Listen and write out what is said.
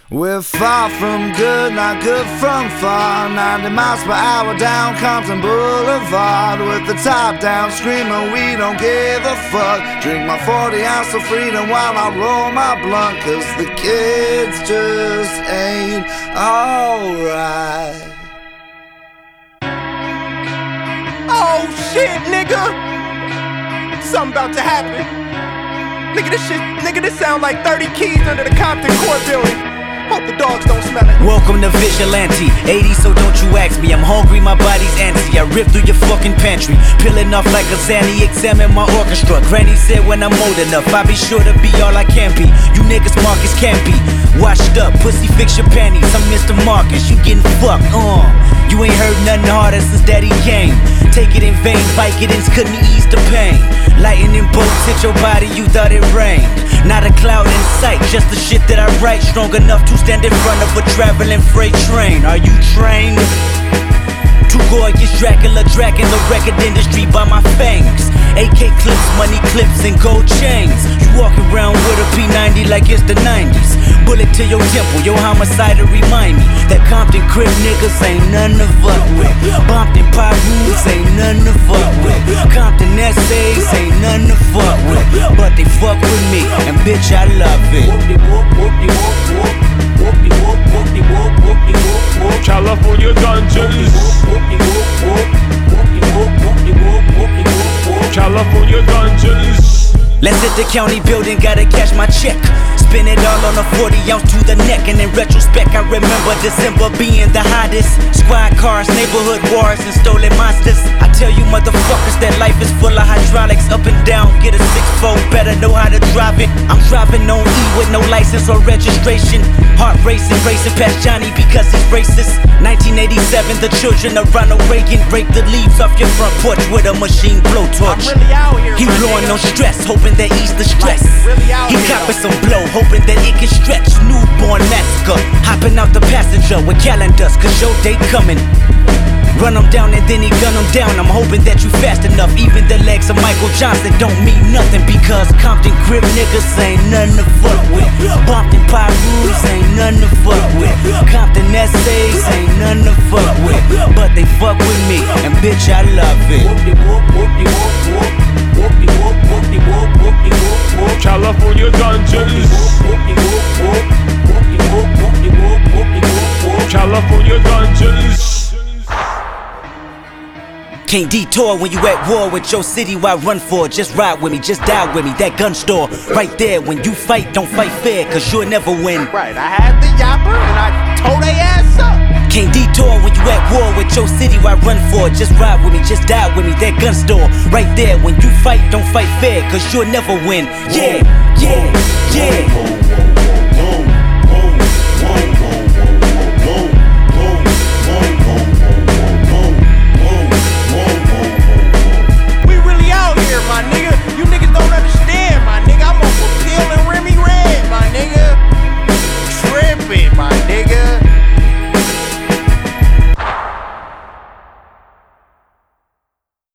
We're far from good, not good from far. 90 miles per hour down Compton Boulevard, with the top down screaming we don't give a fuck. Drink my 40 ounce of freedom while I roll my blunt, cause the kids just ain't alright. Oh shit, nigga! Something about to happen. Nigga, this sound like 30 keys under the Compton Court building. Hope the dogs don't smell it. Welcome to Vigilante 80, so don't you ask me. I'm hungry, my body's antsy. I rip through your fucking pantry, peeling off like a Zanny, examine my orchestra. Granny said when I'm old enough, I'll be sure to be all I can be. You niggas Marcus can't be washed up, pussy fix your panties. I'm Mr. Marcus, you getting fucked, You ain't heard nothing harder since daddy came. Take it in vain, Vicodins couldn't ease the pain. Lightning bolts hit your body, you thought it rained. Not a cloud in sight, just the shit that I write. Strong enough to stand in front of a traveling freight train. Are you trained? Too gorgeous, Dracula tracking the record industry by my fangs. AK clips, money clips, and gold chains. You walk around with a P90 like it's the 90s. Bullet to your temple, your homicide to remind me that Compton crib niggas ain't none to fuck with. Bompton Pyrus ain't none to fuck with. Compton essays ain't none to fuck with. But they fuck with me, and bitch I love it. California dungeons. California dungeons. Let's hit the county building, gotta cash my check. Spin it all on a 40 ounce to the neck. And in retrospect, I remember December being the hottest. Squad cars, neighborhood wars, and stolen monsters. I tell you motherfuckers that life is full of hydraulics. Up and down, get a 6-4, better know how to drive it. I'm driving on E with no license or registration. Heart racing, racing past Johnny because he's racist. 1987, the children of Ronald Reagan break the leaves off your front porch with a machine blowtorch. I'm really out here, He blowing no stress, hoping that ease the stress. He copping some blow, hoping that it can stretch. Newborn massacre, hopping out the passenger with calendars, cause your day coming. Run him down and then he gun him down. I'm hoping that you fast enough. Even the legs of Michael Johnson don't mean nothing, because Compton crib niggas ain't nothing to fuck with. Bompton Pyrus ain't nothing to fuck with. Compton essays ain't nothing to fuck with. But they fuck with me, and bitch I love it. California dungeons. California dungeons. Can't detour when you at war with your city. Why run for it? Just ride with me, just die with me. That gun store right there. When you fight, don't fight fair, cause you'll never win. Right, I had the yapper and I tore they ass up. Can't detour when you at war with your city. Why run for it? Just ride with me, just die with me. That gun store right there. When you fight, don't fight fair, cause you'll never win. Yeah, yeah, yeah.